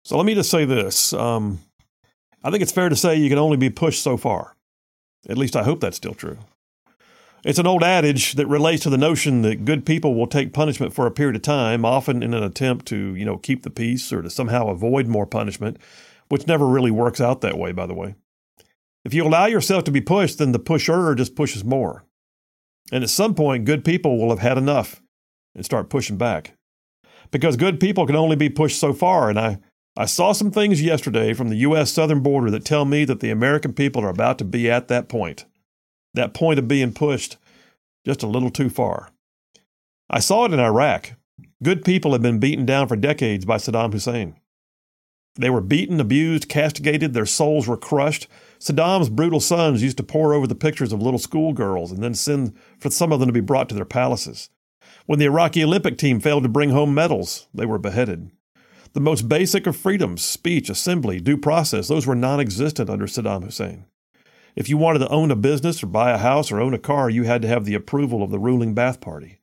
So let me just say this. I think it's fair to say you can only be pushed so far. At least I hope that's still true. It's an old adage that relates to the notion that good people will take punishment for a period of time, often in an attempt to, keep the peace or to somehow avoid more punishment, which never really works out that way, by the way. If you allow yourself to be pushed, then the pusher just pushes more. And at some point, good people will have had enough and start pushing back. Because good people can only be pushed so far, and I saw some things yesterday from the U.S. southern border that tell me that the American people are about to be at that point of being pushed just a little too far. I saw it in Iraq. Good people had been beaten down for decades by Saddam Hussein. They were beaten, abused, castigated, their souls were crushed. Saddam's brutal sons used to pore over the pictures of little schoolgirls and then send for some of them to be brought to their palaces. When the Iraqi Olympic team failed to bring home medals, they were beheaded. The most basic of freedoms, speech, assembly, due process, those were non-existent under Saddam Hussein. If you wanted to own a business or buy a house or own a car, you had to have the approval of the ruling Ba'ath Party.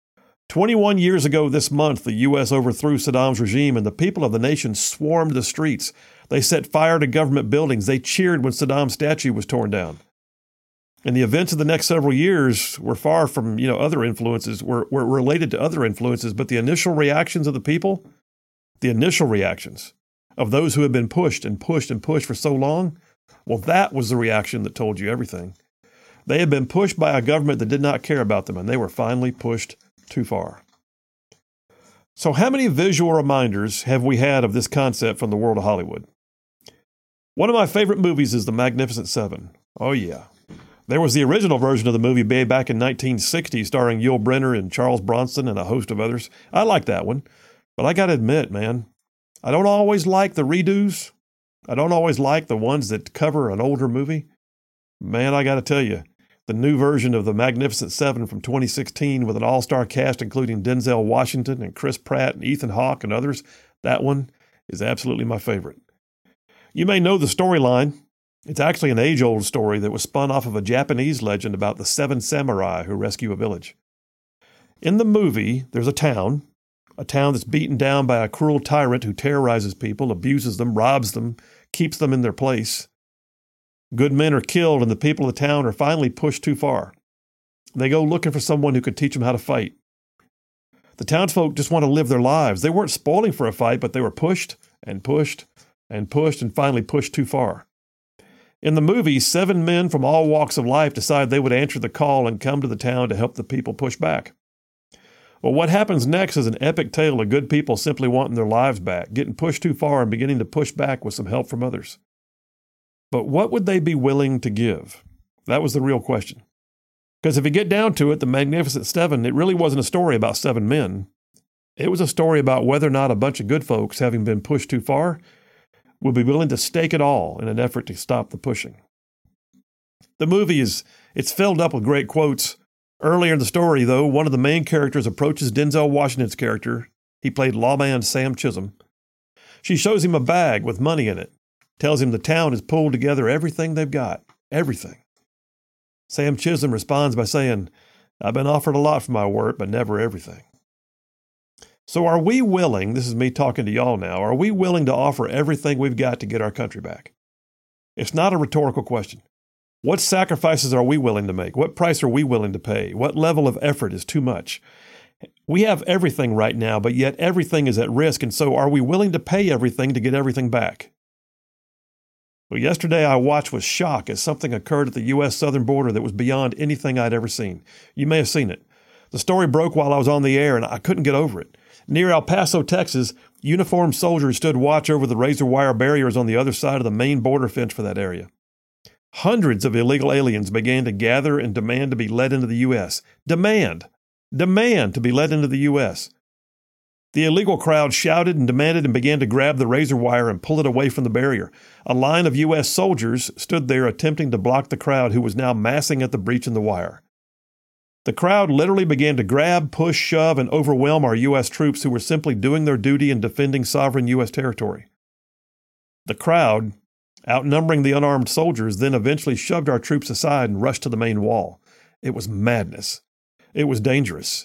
21 years ago this month, the U.S. overthrew Saddam's regime and the people of the nation swarmed the streets. They set fire to government buildings. They cheered when Saddam's statue was torn down. And the events of the next several years were far from, other influences, were related to other influences, but the initial reactions of the people, the initial reactions of those who had been pushed and pushed and pushed for so long, well, that was the reaction that told you everything. They had been pushed by a government that did not care about them, and they were finally pushed too far. So how many visual reminders have we had of this concept from the world of Hollywood? One of my favorite movies is The Magnificent Seven. Oh, yeah. There was the original version of the movie back in 1960 starring Yul Brynner and Charles Bronson and a host of others. I like that one. But I got to admit, man, I don't always like the redos. I don't always like the ones that cover an older movie. Man, I got to tell you, the new version of The Magnificent Seven from 2016 with an all-star cast including Denzel Washington and Chris Pratt and Ethan Hawke and others, that one is absolutely my favorite. You may know the storyline. It's actually an age-old story that was spun off of a Japanese legend about the seven samurai who rescue a village. In the movie, there's a town that's beaten down by a cruel tyrant who terrorizes people, abuses them, robs them, keeps them in their place. Good men are killed, and the people of the town are finally pushed too far. They go looking for someone who could teach them how to fight. The townsfolk just want to live their lives. They weren't spoiling for a fight, but they were pushed and pushed and pushed and finally pushed too far. In the movie, 7 men from all walks of life decided they would answer the call and come to the town to help the people push back. Well, what happens next is an epic tale of good people simply wanting their lives back, getting pushed too far and beginning to push back with some help from others. But what would they be willing to give? That was the real question. Because if you get down to it, The Magnificent Seven, it really wasn't a story about 7 men. It was a story about whether or not a bunch of good folks, having been pushed too far, would be willing to stake it all in an effort to stop the pushing. The movie it's filled up with great quotes. Earlier in the story, though, one of the main characters approaches Denzel Washington's character. He played lawman Sam Chisholm. She shows him a bag with money in it, tells him the town has pulled together everything they've got, everything. Sam Chisholm responds by saying, "I've been offered a lot for my work, but never everything." So are we willing, this is me talking to y'all now, are we willing to offer everything we've got to get our country back? It's not a rhetorical question. What sacrifices are we willing to make? What price are we willing to pay? What level of effort is too much? We have everything right now, but yet everything is at risk, and so are we willing to pay everything to get everything back? Well, yesterday I watched with shock as something occurred at the U.S. southern border that was beyond anything I'd ever seen. You may have seen it. The story broke while I was on the air, and I couldn't get over it. Near El Paso, Texas, uniformed soldiers stood watch over the razor wire barriers on the other side of the main border fence for that area. Hundreds of illegal aliens began to gather and demand to be let into the U.S. Demand to be let into the U.S. The illegal crowd shouted and demanded and began to grab the razor wire and pull it away from the barrier. A line of U.S. soldiers stood there attempting to block the crowd who was now massing at the breach in the wire. The crowd literally began to grab, push, shove, and overwhelm our U.S. troops who were simply doing their duty in defending sovereign U.S. territory. The crowd, outnumbering the unarmed soldiers, then eventually shoved our troops aside and rushed to the main wall. It was madness. It was dangerous.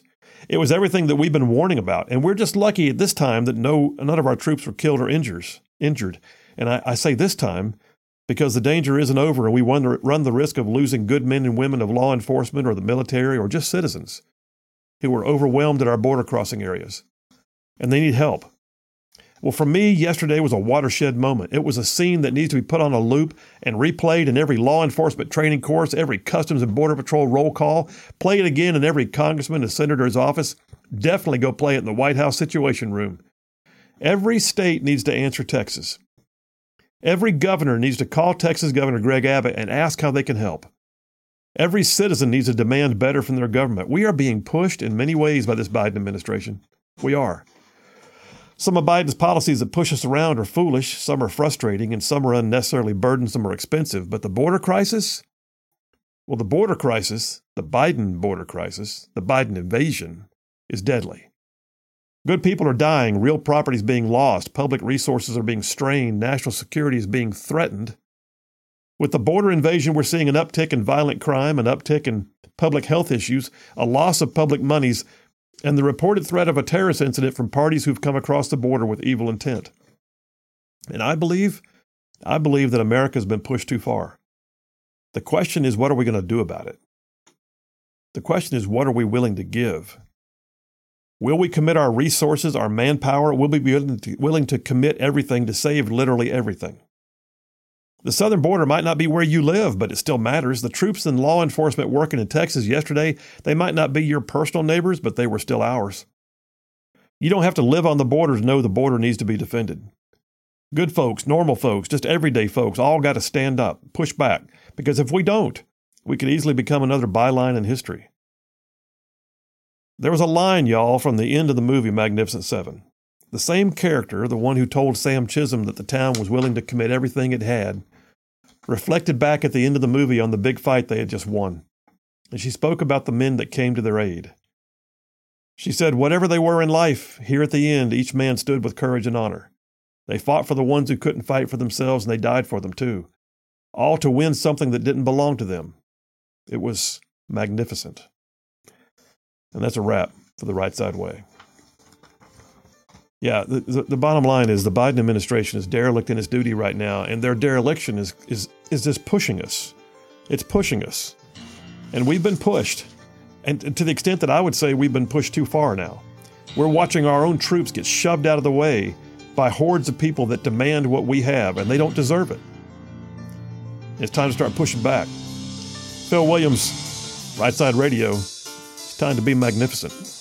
It was everything that we've been warning about. And we're just lucky at this time that none of our troops were killed or injured. And I say this time because the danger isn't over and we run the risk of losing good men and women of law enforcement or the military or just citizens who are overwhelmed at our border crossing areas. And they need help. Well, for me, yesterday was a watershed moment. It was a scene that needs to be put on a loop and replayed in every law enforcement training course, every Customs and Border Patrol roll call. Play it again in every congressman and senator's office. Definitely go play it in the White House Situation Room. Every state needs to answer Texas. Every governor needs to call Texas Governor Greg Abbott and ask how they can help. Every citizen needs to demand better from their government. We are being pushed in many ways by this Biden administration. We are. Some of Biden's policies that push us around are foolish, some are frustrating, and some are unnecessarily burdensome or expensive. But the border crisis? Well, the border crisis, the Biden border crisis, the Biden invasion, is deadly. Good people are dying, real property is being lost, public resources are being strained, national security is being threatened. With the border invasion, we're seeing an uptick in violent crime, an uptick in public health issues, a loss of public monies, and the reported threat of a terrorist incident from parties who've come across the border with evil intent. And I believe that America's been pushed too far. The question is, what are we going to do about it? The question is, what are we willing to give? Will we commit our resources, our manpower? Will we be willing to commit everything to save literally everything? The southern border might not be where you live, but it still matters. The troops and law enforcement working in Texas yesterday, they might not be your personal neighbors, but they were still ours. You don't have to live on the border to know the border needs to be defended. Good folks, normal folks, just everyday folks, all got to stand up, push back, because if we don't, we could easily become another byline in history. There was a line, y'all, from the end of the movie Magnificent Seven. The same character, the one who told Sam Chisholm that the town was willing to commit everything it had, reflected back at the end of the movie on the big fight they had just won. And she spoke about the men that came to their aid. She said, whatever they were in life, here at the end, each man stood with courage and honor. They fought for the ones who couldn't fight for themselves, and they died for them too. All to win something that didn't belong to them. It was magnificent. And that's a wrap for The Right Side Way. Yeah, the bottom line is the Biden administration is derelict in its duty right now, and their dereliction is just pushing us. It's pushing us. And we've been pushed. And to the extent that I would say we've been pushed too far now. We're watching our own troops get shoved out of the way by hordes of people that demand what we have, and they don't deserve it. It's time to start pushing back. Phil Williams, Right Side Radio. It's time to be magnificent.